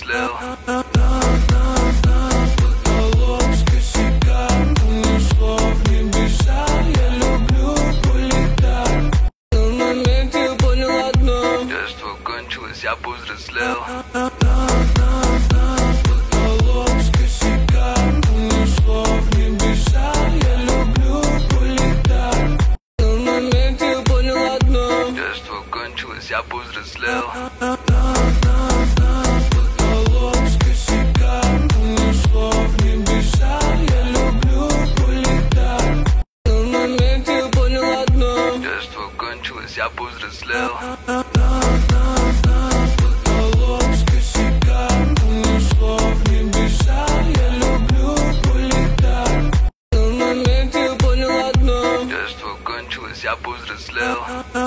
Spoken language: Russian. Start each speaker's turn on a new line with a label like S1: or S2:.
S1: повзрослел.
S2: Потолок с косяком, ни слов, ни небеса. Я люблю улетать. Но в моменте понял одно:
S1: Детство кончилось, я повзрослел.
S2: потолок с косяком, ни слов, ни небеса. Я люблю улетать. Но в моменте понял одно:
S1: Детство кончилось, я повзрослел.
S2: потолок с косяком, ни слов, ни небеса. Я люблю улетать. Но в моменте понял одно:
S1: Детство кончилось, я повзрослел.
S2: потолок с косяком, ни слов, ни небеса. Я люблю улетать. Но в моменте понял одно:
S1: Детство кончилось, я повзрослел.